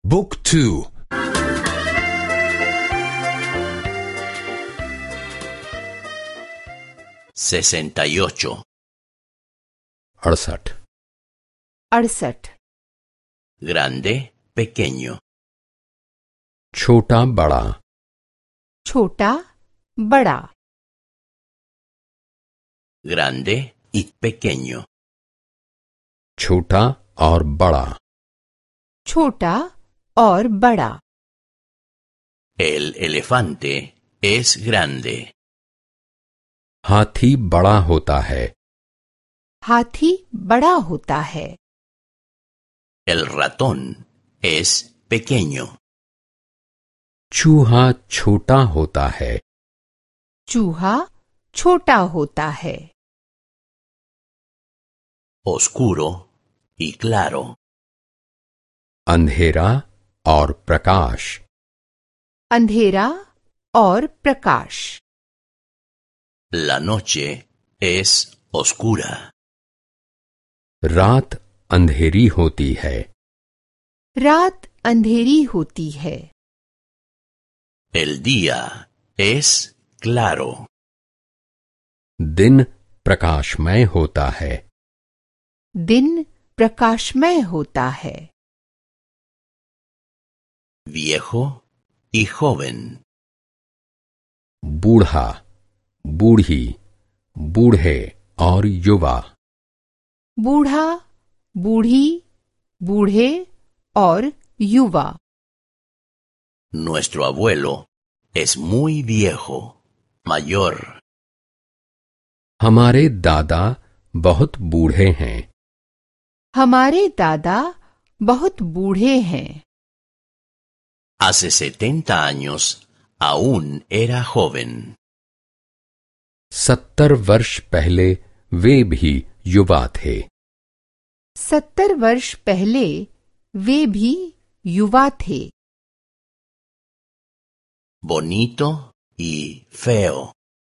บุ๊กทู 68 68 grande, pequeño, छोटा बड़ा छोटा बड़ा grande y pequeño, छोटा और बड़ा छोटा और बड़ा el elefante es grande, हाथी बड़ा होता है हाथी बड़ा होता है el ratón es pequeño, चूहा छोटा होता है चूहा छोटा होता है oscuro y claro, अंधेरा और प्रकाश अंधेरा और प्रकाश la noche es oscura, रात अंधेरी होती है रात अंधेरी होती है el día es claro, दिन प्रकाशमय होता है दिन प्रकाशमय होता है viejo y joven, बूढ़ा बूढ़ी बूढ़े और युवा बूढ़ा बूढ़ी बूढ़े और युवा nuestro abuelo es muy viejo, mayor, हमारे दादा बहुत बूढ़े हैं हमारे दादा बहुत बूढ़े हैं hace 70 años aún era joven. 70 वर्ष पहले वे भी युवा थे 70 वर्ष पहले वे भी युवा थे Bonito y feo,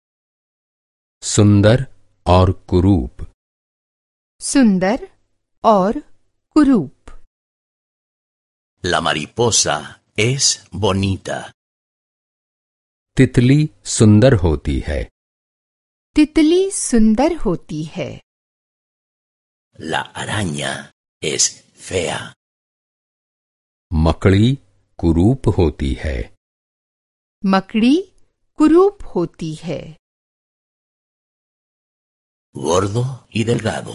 सुंदर और कुरूप सुंदर और कुरूप la mariposa es bonita, तितली सुंदर होती है तितली सुंदर होती है la araña es fea, मकड़ी कुरूप होती है मकड़ी कुरूप होती है gordo y delgado,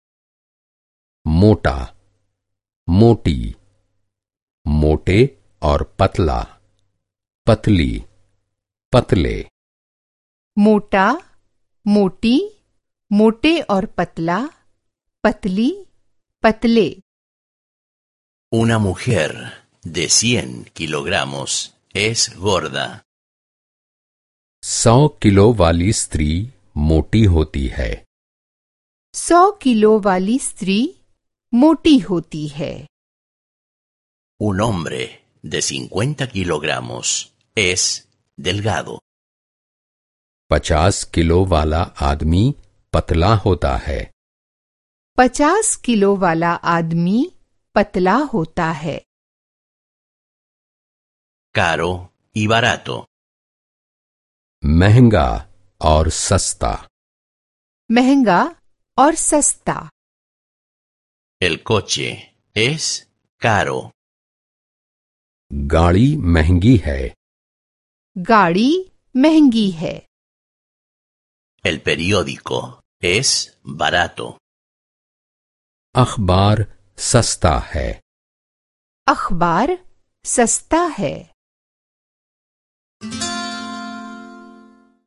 मोटा मोटी मोटे और पतला पतली पतले मोटा मोटी मोटे और पतला पतली पतले una mujer de 100 kilogramos es gorda, 100 kilo वाली स्त्री मोटी होती है 100 किलो वाली स्त्री मोटी होती है un hombre de 50 kilogramos es delgado, 50 kilo वाला आदमी पतला होता है 50 किलो वाला आदमी पतला होता है caro y barato, महंगा और सस्ता महंगा और सस्ता el coche es caro, गाड़ी महंगी है गाड़ी महंगी है el periódico es barato, अखबार सस्ता है अखबार सस्ता है